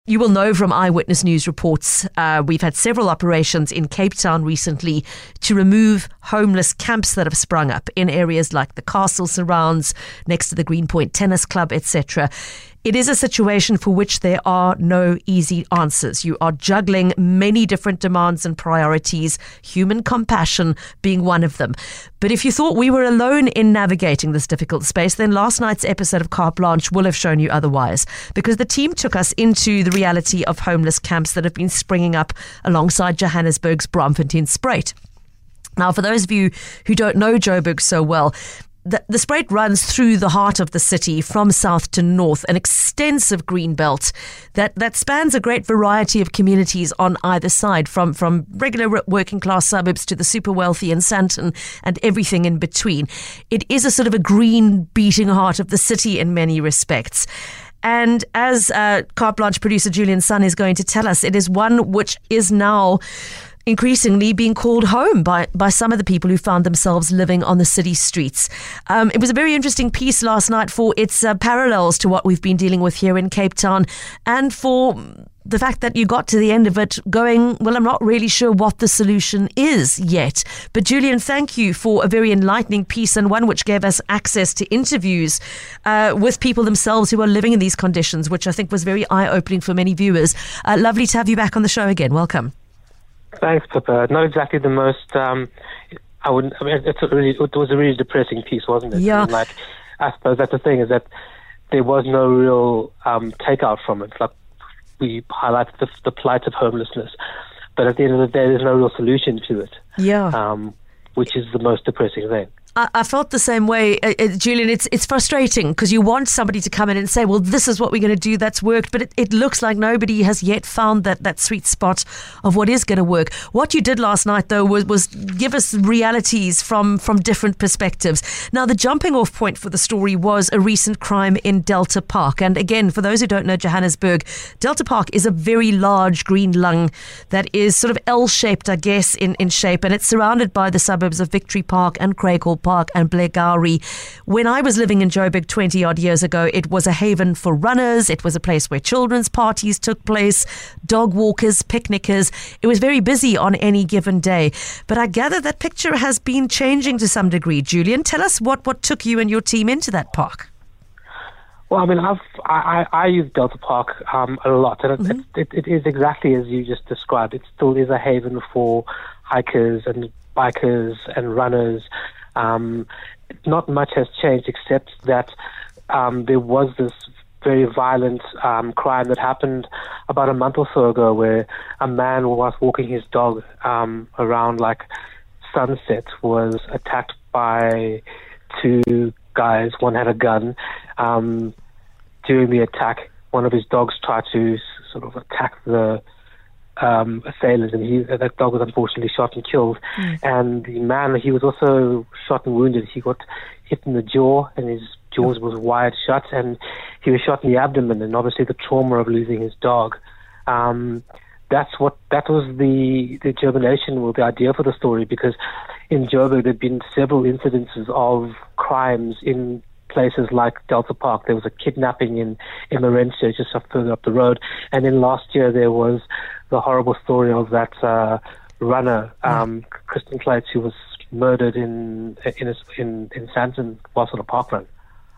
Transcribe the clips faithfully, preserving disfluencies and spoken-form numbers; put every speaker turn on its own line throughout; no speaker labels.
you will know from Eyewitness News reports, uh, we've had several operations in Cape Town recently to remove homeless camps that have sprung up in areas like the castle surrounds, next to the Greenpoint Tennis Club, et cetera. It is a situation for which there are no easy answers. You are juggling many different demands and priorities, human compassion being one of them. But if you thought we were alone in navigating this difficult space, then last night's episode of Carte Blanche will have shown you otherwise, because the team took us into the reality of homeless camps that have been springing up alongside Johannesburg's Braamfontein-Spruit. Now, for those of you who don't know Joburg so well, The, the Spruit runs through the heart of the city from south to north, an extensive green belt that, that spans a great variety of communities on either side, from, from regular working class suburbs to the super wealthy in Sandton and everything in between. It is a sort of a green beating heart of the city in many respects. And as uh, Carte Blanche producer Julian Sun is going to tell us, it is one which is now increasingly being called home by, by some of the people who found themselves living on the city streets. Um, it was a very interesting piece last night for its uh, parallels to what we've been dealing with here in Cape Town, and for the fact that you got to the end of it going, well, I'm not really sure what the solution is yet. But Julian, thank you for a very enlightening piece, and one which gave us access to interviews uh, with people themselves who are living in these conditions, which I think was very eye-opening for many viewers. Uh, lovely to have you back on the show again. Welcome.
Thanks, Pippa. Not exactly the most. Um, I wouldn't. I mean, it's a really. It was a really depressing piece, wasn't it?
Yeah.
And like, I suppose that's the thing, is that there was no real um, takeout from it. Like, we highlighted the, the plight of homelessness, but at the end of the day, there's no real solution to it.
Yeah.
Um, which is the most depressing thing.
I, I felt the same way, uh, uh, Julian. It's it's frustrating because you want somebody to come in and say, well, this is what we're going to do, that's worked, but it, it looks like nobody has yet found that, that sweet spot of what is going to work. What you did last night, though, was, was give us realities from, from different perspectives. Now, the jumping off point for the story was a recent crime in Delta Park. And again, for those who don't know Johannesburg, Delta Park is a very large green lung that is sort of L-shaped, I guess, in, in shape, and it's surrounded by the suburbs of Victory Park and Craighall Park and Blair Gowrie. When I was living in Joburg twenty odd years ago, it was a haven for runners. It was a place where children's parties took place, dog walkers, picnickers. It was very busy on any given day. But I gather that picture has been changing to some degree. Julian, tell us what, what took you and your team into that park.
Well, I mean, I've, I, I, I use Delta Park um, a lot, and it,
Mm-hmm.
it, it is exactly as you just described. It still is a haven for hikers and bikers and runners. Um, not much has changed, except that um, there was this very violent um, crime that happened about a month or so ago, where a man, was walking his dog um, around like sunset, was attacked by two guys. One had a gun. Um, during the attack, one of his dogs tried to s- sort of attack the Um, assailants, and he, that dog was unfortunately shot and killed. Mm. And the man, he was also shot and wounded. He got hit in the jaw, and his jaws was wired shut, and he was shot in the abdomen. And obviously, the trauma of losing his dog. Um, that's what that was the the germination, or the idea for the story, because in Joburg there'd been several incidences of crimes in places like Delta Park. There was a kidnapping in in Marentia, just up further up the road, and then last year there was the horrible story of that uh, runner, um, Kristen Plates, who was murdered in in a, in, in Sandton whilst on a park run.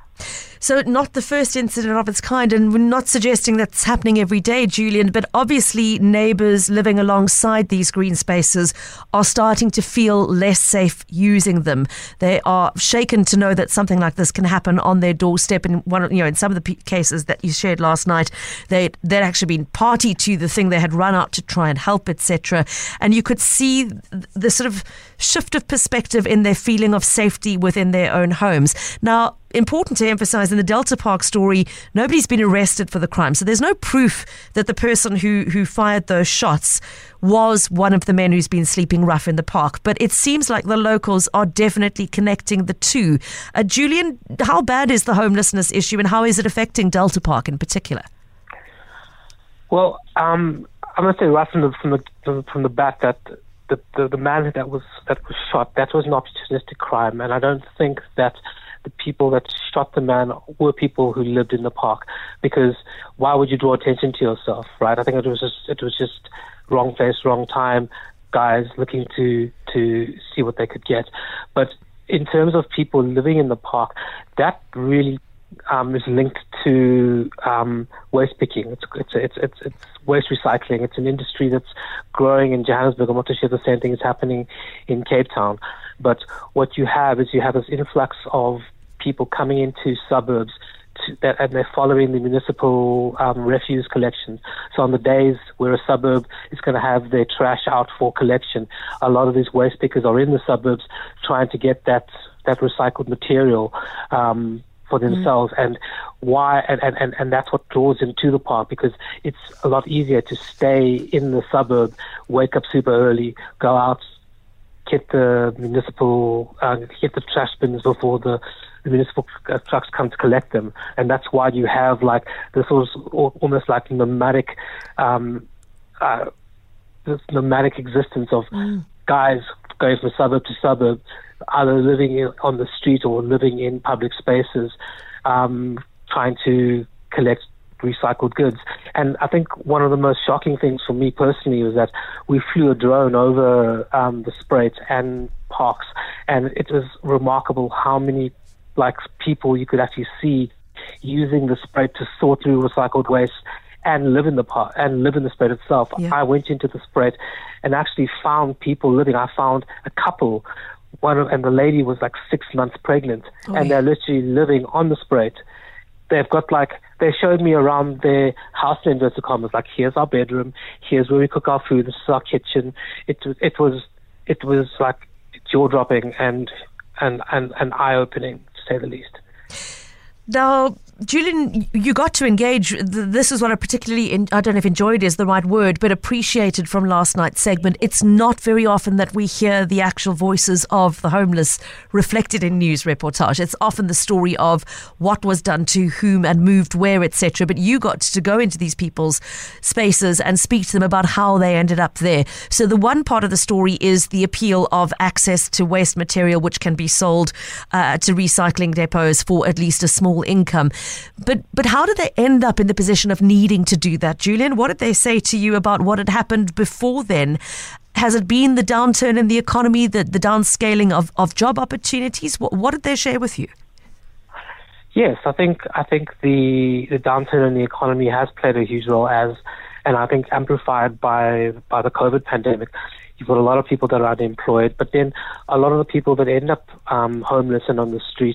So not the first incident of its kind, and we're not suggesting that's happening every day, Julian, but obviously neighbours living alongside these green spaces are starting to feel less safe using them. They are shaken to know that something like this can happen on their doorstep. And one, you know, in some of the p- cases that you shared last night, they they'd actually been party to the thing. They had run out to try and help, et cetera. And you could see the sort of shift of perspective in their feeling of safety within their own homes. Now, important to emphasize, in the Delta Park story, nobody's been arrested for the crime. So there's no proof that the person who, who fired those shots was one of the men who's been sleeping rough in the park. But it seems like the locals are definitely connecting the two. Uh, Julian, how bad is the homelessness issue, and how is it affecting Delta Park in particular?
Well, um, I'm going to say right from the from the from the bat that the, the the man that was that was shot, that was an opportunistic crime, and I don't think that the people that shot the man were people who lived in the park, because why would you draw attention to yourself, right? I think it was just it was just wrong place, wrong time, guys looking to to see what they could get. But in terms of people living in the park, that really um, is linked to um, waste picking. It's it's, it's it's it's waste recycling. It's an industry that's growing in Johannesburg. I'm not too sure the same thing is happening in Cape Town. But what you have is you have this influx of people coming into suburbs, to, that, and they're following the municipal um, refuse collection. So on the days where a suburb is going to have their trash out for collection, a lot of these waste pickers are in the suburbs trying to get that that recycled material um, for themselves. Mm. And why? And, and, and that's what draws them to the park, because it's a lot easier to stay in the suburb, wake up super early, go out, get the municipal, uh, get the trash bins before the, the municipal uh, trucks come to collect them. And that's why you have like this was almost like nomadic, um, uh, this nomadic existence of mm. guys going from suburb to suburb, either living in, on the street or living in public spaces, um, trying to collect recycled goods. And I think one of the most shocking things for me personally was that we flew a drone over um, the Spruit and parks, and it was remarkable how many like people you could actually see using the Spruit to sort through recycled waste and live in the park and live in the Spruit itself. Yeah. I went into the Spruit and actually found people living. I found a couple, one of, and the lady was like six months pregnant, oh, and yeah. they're literally living on the Spruit. They've got like, they showed me around their house in inverted commas, like, here's our bedroom, here's where we cook our food, this is our kitchen. It, it was, it was like jaw-dropping and, and, and, and eye-opening, to say the least.
Now, Julian, you got to engage. This is what I particularly, in, I don't know if enjoyed is the right word, but appreciated from last night's segment. It's not very often that we hear the actual voices of the homeless reflected in news reportage. It's often the story of what was done to whom and moved where, et cetera. But you got to go into these people's spaces and speak to them about how they ended up there. So the one part of the story is the appeal of access to waste material, which can be sold uh, to recycling depots for at least a small income. But but how did they end up in the position of needing to do that, Julian? What did they say to you about what had happened before then? Has it been the downturn in the economy, the, the downscaling of, of job opportunities? What, what did they share with you?
Yes, I think I think the, the downturn in the economy has played a huge role, as, and I think amplified by by the COVID pandemic. You've got a lot of people that are unemployed, but then a lot of the people that end up um, homeless and on the street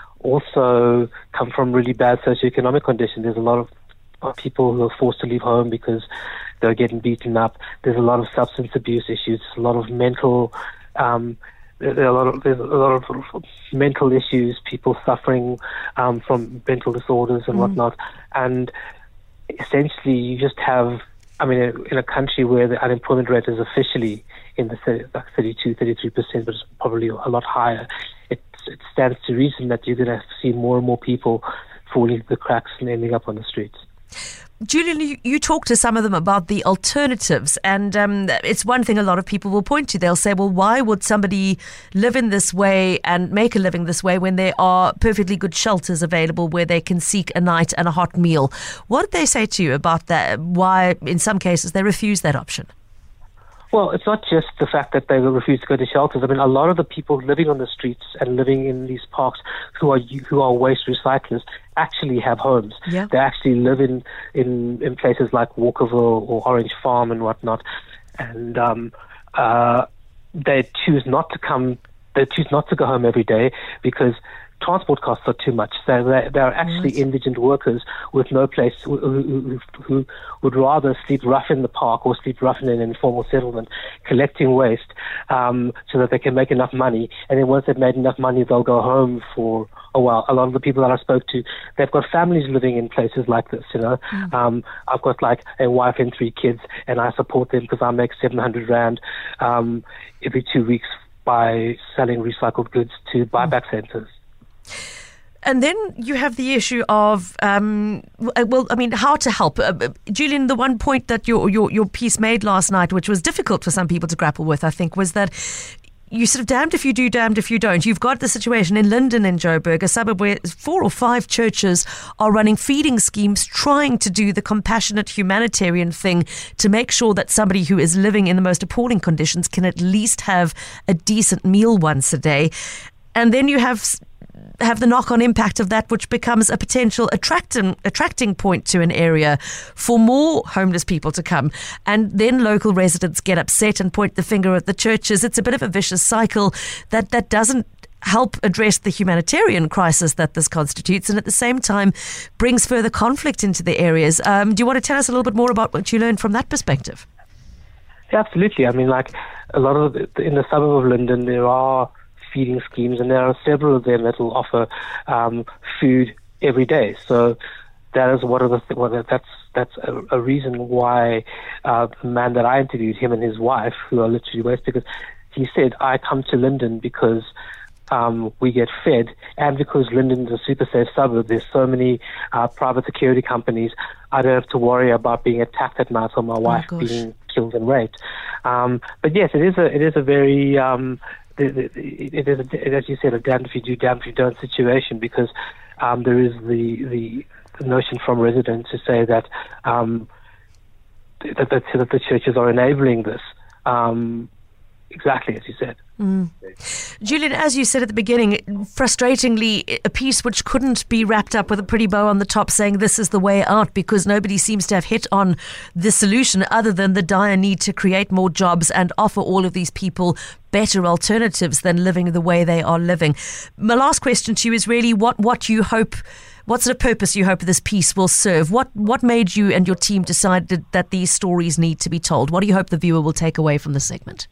also come from really bad socioeconomic conditions. There's a lot of, of people who are forced to leave home because they're getting beaten up. There's a lot of substance abuse issues. A lot of mental, um, there's a lot of there's a lot of mental issues. People suffering um, from mental disorders and mm. whatnot. And essentially, you just have. I mean, in a country where the unemployment rate is officially in the like thirty-two, thirty-three percent, but it's probably a lot higher, it, it stands to reason that you're going to see more and more people falling through the cracks and ending up on the streets.
Julian, you, you talk to some of them about the alternatives, and um, it's one thing a lot of people will point to. They'll say, well, why would somebody live in this way and make a living this way when there are perfectly good shelters available where they can seek a night and a hot meal? What did they say to you about that? Why, in some cases, they refuse that option?
Well, it's not just the fact that they refuse to go to shelters. I mean, a lot of the people living on the streets and living in these parks who are who are waste recyclers actually have homes. Yeah. They actually live in, in, in places like Walkerville or Orange Farm and whatnot, and um, uh, they choose not to come. They choose not to go home every day because transport costs are too much. So they, they are actually mm. indigent workers with no place, who, who, who would rather sleep rough in the park or sleep rough in an informal settlement, collecting waste um, so that they can make enough money. And then once they've made enough money, they'll go home for a while. A lot of the people that I spoke to, they've got families living in places like this, you know. Mm. Um, I've got like a wife and three kids, and I support them because I make seven hundred rand um, every two weeks by selling recycled goods to buyback mm. centres.
And then you have the issue of, um, well, I mean, how to help. Uh, Julian, the one point that your, your your piece made last night, which was difficult for some people to grapple with, I think, was that you sort of damned if you do, damned if you don't. You've got the situation in Linden in Joburg, a suburb where four or five churches are running feeding schemes, trying to do the compassionate humanitarian thing to make sure that somebody who is living in the most appalling conditions can at least have a decent meal once a day. And then you have have the knock-on impact of that, which becomes a potential attracting attracting point to an area for more homeless people to come. And then local residents get upset and point the finger at the churches. It's a bit of a vicious cycle that, that doesn't help address the humanitarian crisis that this constitutes, and at the same time brings further conflict into the areas. Um, do you want to tell us a little bit more about what you learned from that perspective?
Yeah, absolutely. I mean, like a lot of the, in the suburb of Linden, there are feeding schemes, and there are several of them that will offer um, food every day. So that is one of the th- well, that's that's a, a reason why uh, the man that I interviewed, him and his wife, who are literally waste, because he said, I come to Linden because um, we get fed, and because Linden is a super safe suburb. There's so many uh, private security companies. I don't have to worry about being attacked at night or my wife
oh,
being killed and raped. Um, but yes, it is a it is a very um, It is, as you said, a damned if you do, damned if you don't situation, because um, there is the, the notion from residents to say that um, that, that, that the churches are enabling this, um, exactly as you said.
Mm. Julian, as you said at the beginning, frustratingly, a piece which couldn't be wrapped up with a pretty bow on the top saying this is the way out, because nobody seems to have hit on the solution other than the dire need to create more jobs and offer all of these people better alternatives than living the way they are living. My last question to you is really what, what you hope, what sort of purpose you hope this piece will serve? What, what made you and your team decide that, that these stories need to be told? What do you hope the viewer will take away from the segment?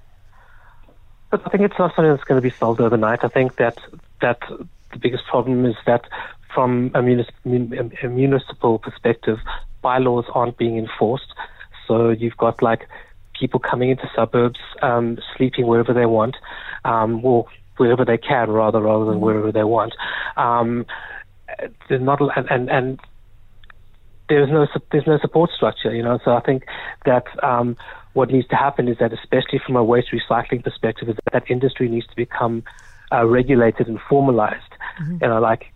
But I think it's not something that's going to be solved overnight. I think that that the biggest problem is that from a municipal, a municipal perspective, bylaws aren't being enforced. So you've got like people coming into suburbs, um, sleeping wherever they want, um, or wherever they can, rather rather than wherever they want. Um, there's not, and, and and there's no there's no support structure, you know. So I think that um, what needs to happen is that, especially from a waste recycling perspective, is that, that industry needs to become uh, regulated and formalized. Mm-hmm. You know, like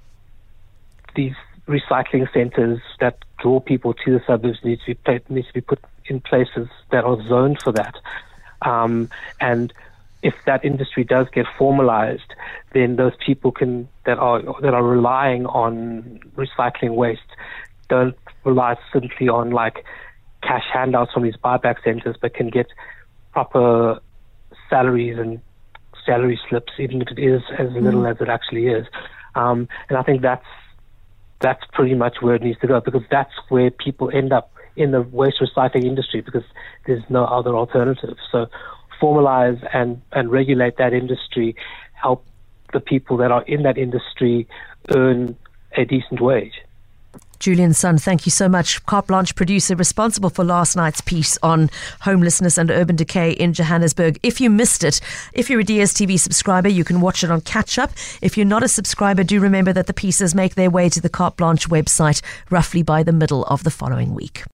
these recycling centers that draw people to the suburbs need to be pla- needs to be put in places that are zoned for that. Um, and if that industry does get formalized, then those people can that are that are relying on recycling waste don't rely simply on like cash handouts from these buyback centers, but can get proper salaries and salary slips, even if it is as little mm. as it actually is. Um, and I think that's that's pretty much where it needs to go, because that's where people end up in the waste recycling industry, because there's no other alternative. So formalize and, and regulate that industry, help the people that are in that industry earn a decent wage.
Julian Sun, thank you so much. Carte Blanche producer responsible for last night's piece on homelessness and urban decay in Johannesburg. If you missed it, if you're a D S T V subscriber, you can watch it on Catch Up. If you're not a subscriber, do remember that the pieces make their way to the Carte Blanche website roughly by the middle of the following week.